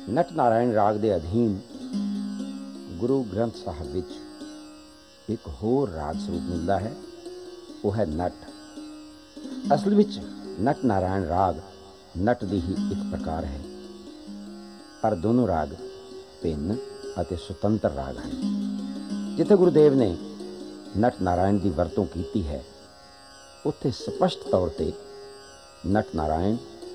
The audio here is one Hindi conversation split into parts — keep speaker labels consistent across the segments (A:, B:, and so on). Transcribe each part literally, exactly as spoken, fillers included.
A: नट नारायण राग के अधीन गुरु ग्रंथ साहब विच एक होर राग स्वरूप मिलता है, वह है नट। असल विच नट नारायण राग नट दी ही एक प्रकार है, पर दोनों राग भिन्न अते सुतंत्र राग हैं। जिथे गुरुदेव ने नट नारायण की वरतों की है, उत्थे स्पष्ट तौर पर नट नारायण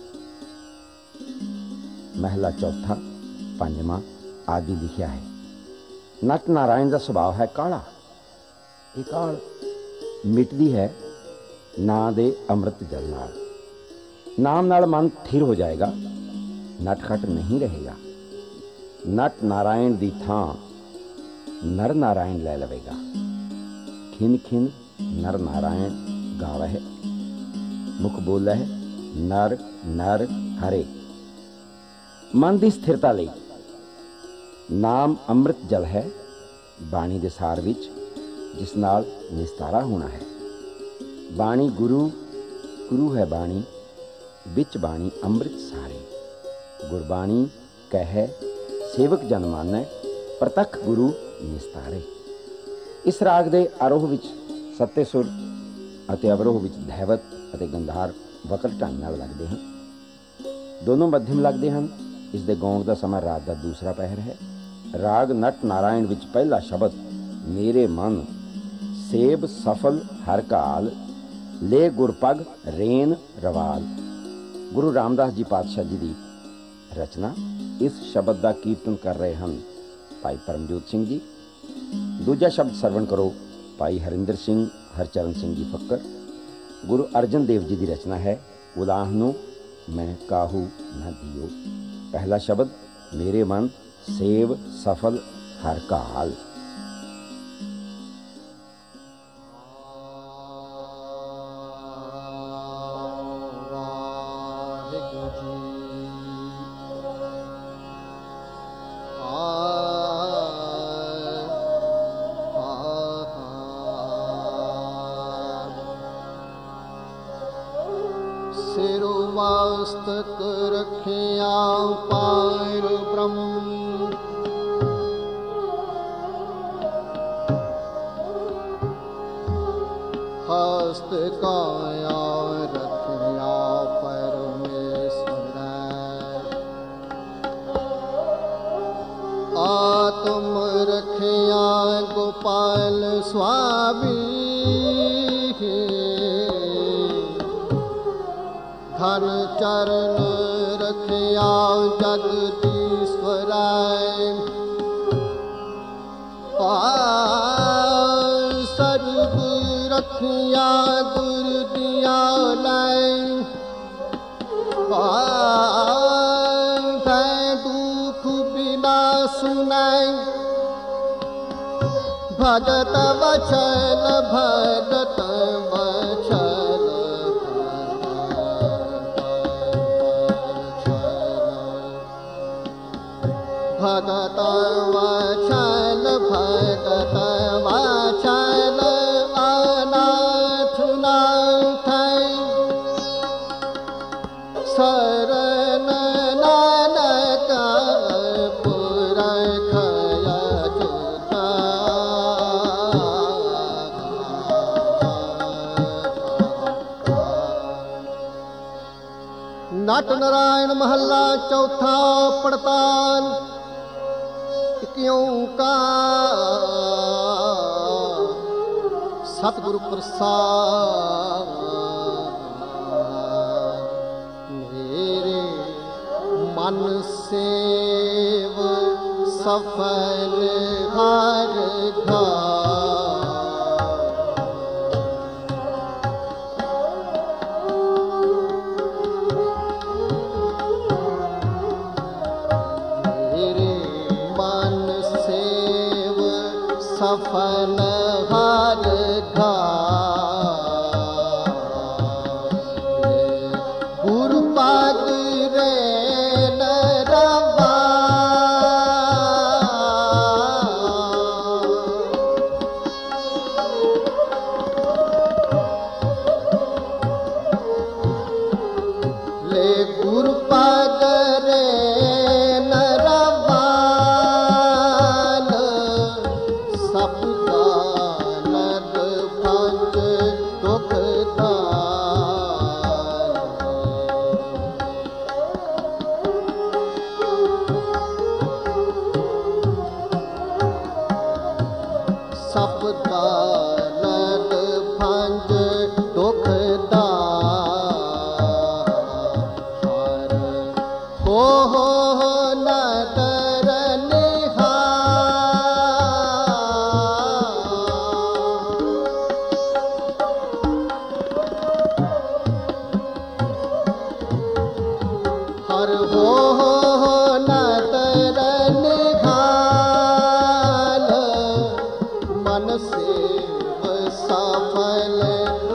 A: महला चौथा पंजवां आदि लिखिया है। नट नारायण का स्वभाव है काला। ये काल मिटदी है ना दे अमृत जल नाल। नाम नाल मन थिर हो जाएगा, नटखट नहीं रहेगा। नट नारायण की थां नर नारायण ले लवेगा। खिन खिन नर नारायण गावा है, मुख बोला है नर नर हरे। मन की स्थिरता लई नाम अमृत जल है, बाणी के सार विच जिस नाल निस्तारा होना है। बाणी गुरु, गुरु है बाणी, विच बाणी अमृत सारे। गुरबाणी कह सेवक जन मानै, प्रतख गुरु निस्तारे। इस राग दे आरोह विच सत्ते सुर अते अवरोह विच धैवत अते गंधार वकर ढंग नाल लगदे हन, दोनों मध्यम लगदे हन। इस दे गाउण दा समां रात दा दूसरा पहर है। राग नट नारायण विच पहला शब्द मेरे मन सेब सफल हर काल, ले गुरपग रेन रवाल। गुरु रामदास जी पातशाह जी की रचना। इस शब्द का कीर्तन कर रहे हैं भाई परमजोत सिंह जी। दूजा शब्द सरवण करो भाई हरिंदर सिंह हरचरण सिंह जी फक्कर। गुरु अर्जन देव जी की रचना है, उलाहनो मैं काहू न दियो। पहला शब्द मेरे मन सेव सफल हर काल।
B: सिरो मस्तक रखिया पार ब्रह्म, हस्त काया रखिया परमेश्वर। आत्म रखिया गोपाल स्वामी, धन चरण रखिया जगदीश्वराय। सर्व रखिया गुर दिया लै, दुख बिना सुनाय। भगत वचन भगत वचन, भगत वचन भगत वचन अनाथ नाथ। शरण नानक पुरख अच्युत। नट नारायण महला चौथा पड़ताल। क्यों का सतगुरु प्रसाद, मेरे मन सेव सफल हर घाल। सफल हर घाल, गुरु पग रेन रवाल।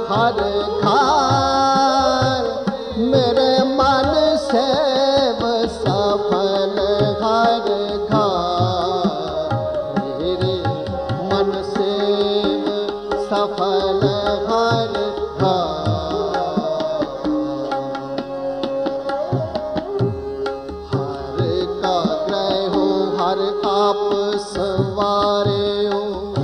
B: हर घर मेरे मन सेव सफल हर घर मेरे मन सेव सफल हर घर हर का ग्रह हो हर आप सवारे हो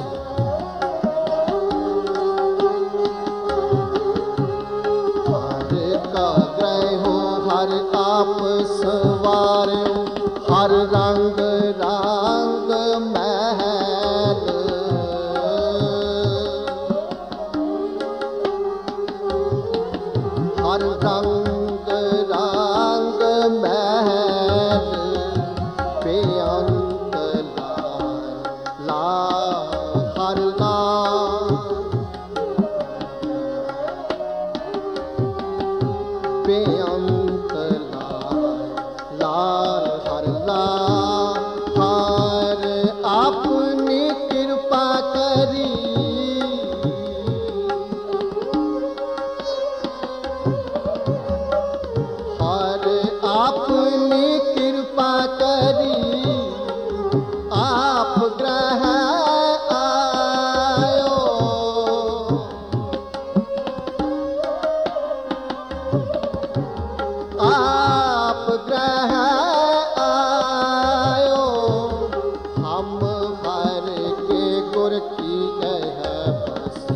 B: हर का ग्रह हो हर आप सवारे हो हर रंग रंग महल हर रंग रंग महल बेअंत लाल लाल हर लाल बेअंत लाल लाल हर लाल हर अपनी कृपा करी हर अपनी कृपा करी आप ग्रह आयो आप ग्रह आयो हम हर के गुर की गह बसी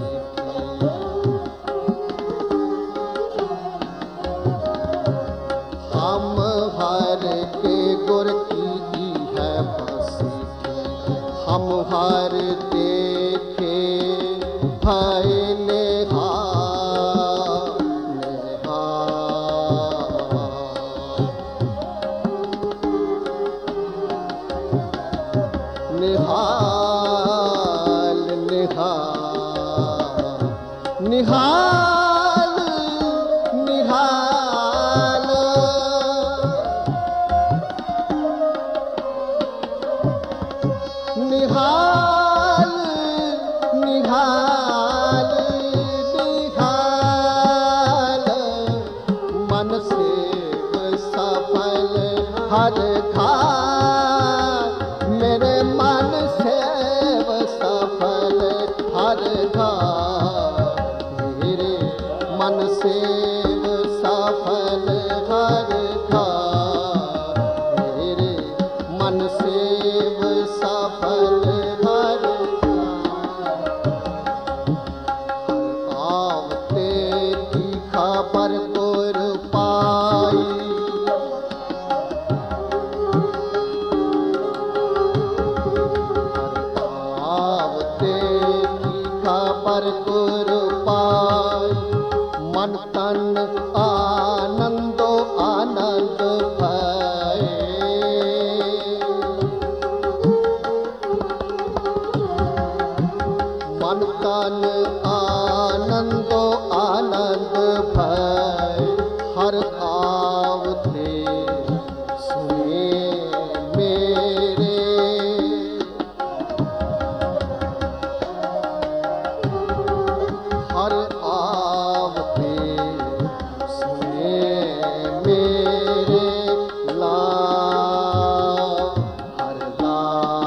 B: हम हर के गुर की है बसी हम हर देखे भय नेहा नेहा निहाल निहाल निहाल निहाल निहाल निहाल निहाल मन सेव सफल हर घर मेरे मन सेव सफल हर घर मेरे मन सेव सफल हर घर मेरे मन सेव सफल हर आवते की खबर गुर पाई आवते की खबर गुर पाई मन तन आनंदो आनंद भये मन तन आनंदो आनंद भय हर आवते सुने मेरे हर आवते सुने मेरे ला हर ला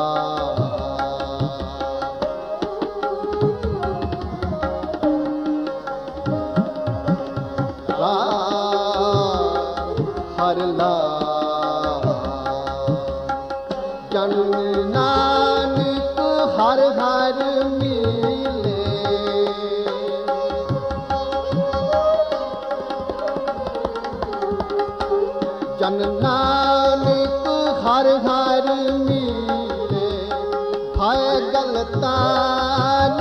B: हर ला जन नानक हर हर मिले जन नानक हर हर मिले भय गलतान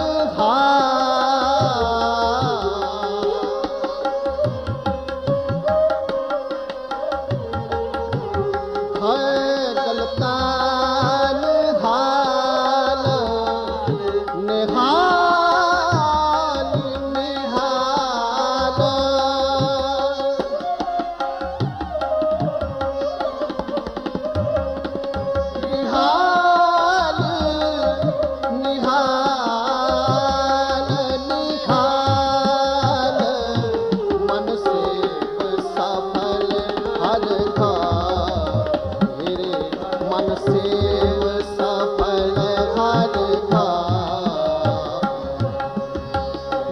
B: है गलतान हाल निहाल निहाल निहाल निहाल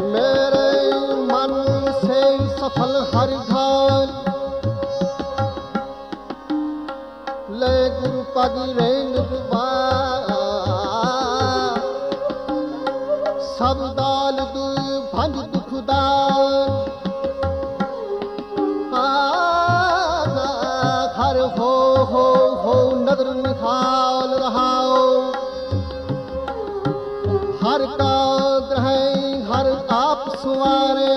B: मेरे मन से सफल हर घाल ले गुरु पग रेंग सब दाल दु भंज दुख दाल हर हो हो हो नदर निहाल रहाओ हर का ग्रह हर आप सुवारे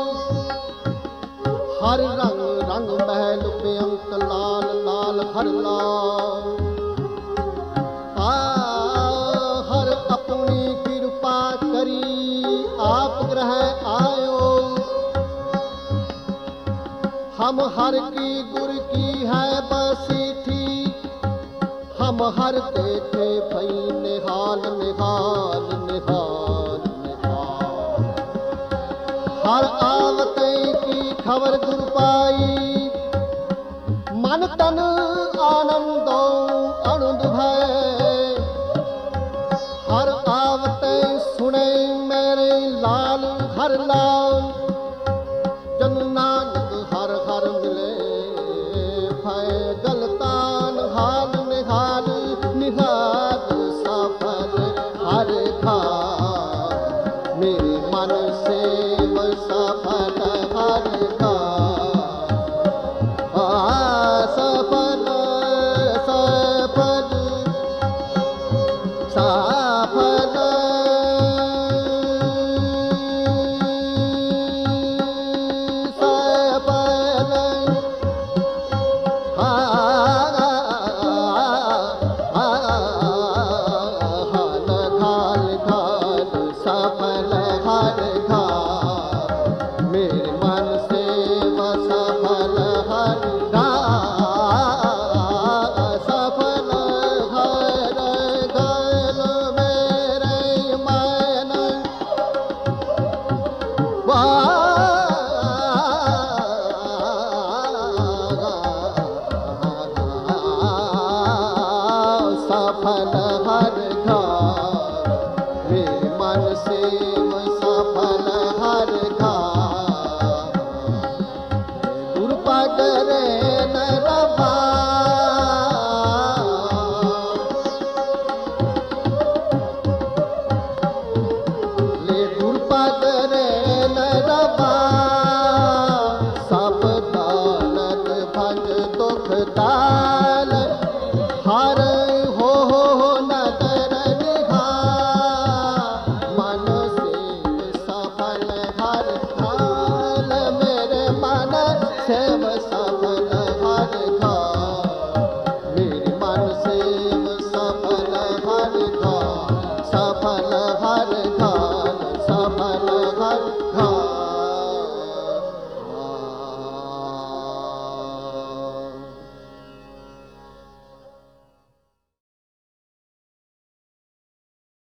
B: हर रंग रंग महल बेअंत लाल लाल हर लाल आ हर अपनी कृपा करी आप ग्रह आयो हम हर की गुर की है बसी थी हम हर देखे भई निहाल निहाल निहाल निहाल हर आवते की खबर गुर पाई मन तन आनंदो आनंद भय हर आवते सुने मेरे लाल हर लाल जन नानक हर हर मिले भय गलतान हाल निहाल निहाल सफल हर खाल मेरे मन से वो सफल हर खाल आ सफल सफल सफल सफल हर घाल मेरे मन से वो सफल हर घाल गुरु पग रेन रवा ले गुरु पग रेन रवा